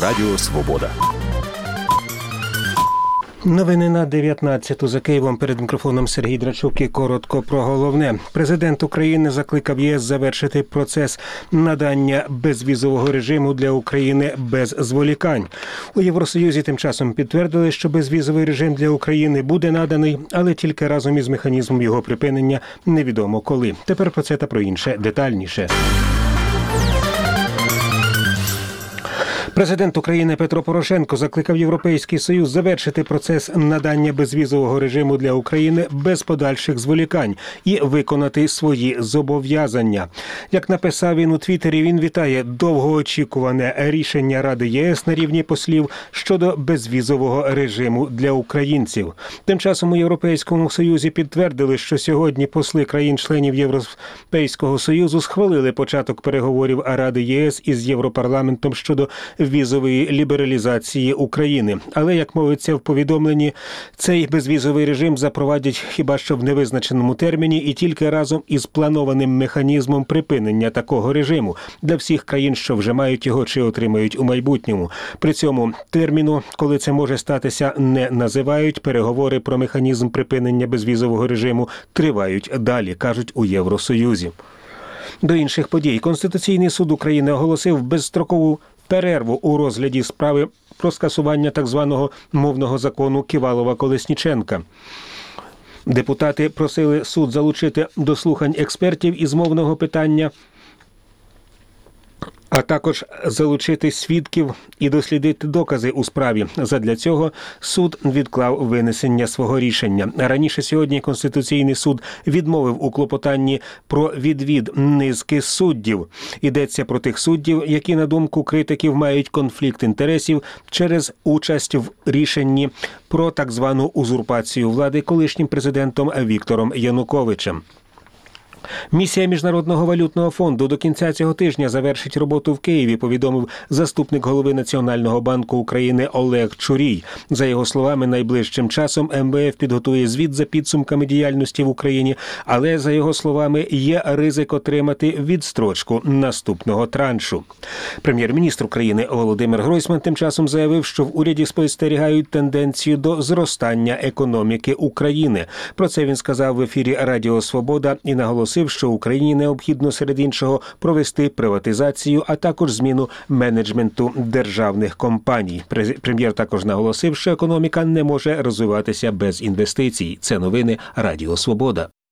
Радіо Свобода. Новини на 19-ту. За Києвом, перед мікрофоном Сергій Драчук і коротко про головне. Президент України закликав ЄС завершити процес надання безвізового режиму для України без зволікань. У Євросоюзі тим часом підтвердили, що безвізовий режим для України буде наданий, але тільки разом із механізмом його припинення невідомо коли. Тепер про це та про інше детальніше. Президент України Петро Порошенко закликав Європейський Союз завершити процес надання безвізового режиму для України без подальших зволікань і виконати свої зобов'язання. Як написав він у Твіттері, він вітає довгоочікуване рішення Ради ЄС на рівні послів щодо безвізового режиму для українців. Тим часом у Європейському Союзі підтвердили, що сьогодні посли країн-членів Європейського Союзу схвалили початок переговорів Ради єС із Європарламентом щодо візової лібералізації України. Але, як мовиться в повідомленні, цей безвізовий режим запровадять хіба що в невизначеному терміні і тільки разом із планованим механізмом припинення такого режиму для всіх країн, що вже мають його чи отримають у майбутньому. При цьому терміну, коли це може статися, не називають. Переговори про механізм припинення безвізового режиму тривають далі, кажуть у Євросоюзі. До інших подій. Конституційний суд України оголосив безстрокову перерву у розгляді справи про скасування так званого мовного закону Ківалова-Колесніченка. Депутати просили суд залучити до слухань експертів із мовного питання, а також залучити свідків і дослідити докази у справі. Задля цього суд відклав винесення свого рішення. Раніше сьогодні Конституційний суд відмовив у клопотанні про відвід низки суддів. Йдеться про тих суддів, які, на думку критиків, мають конфлікт інтересів через участь в рішенні про так звану узурпацію влади колишнім президентом Віктором Януковичем. Місія Міжнародного валютного фонду до кінця цього тижня завершить роботу в Києві, повідомив заступник голови Національного банку України Олег Чурій. За його словами, найближчим часом МВФ підготує звіт за підсумками діяльності в Україні, але, за його словами, є ризик отримати відстрочку наступного траншу. Прем'єр-міністр України Володимир Гройсман тим часом заявив, що в уряді спостерігають тенденцію до зростання економіки України. Про це він сказав в ефірі Радіо Свобода і наголосив, що Україні необхідно, серед іншого, провести приватизацію, а також зміну менеджменту державних компаній. Прем'єр також наголосив, що економіка не може розвиватися без інвестицій. Це новини Радіо Свобода.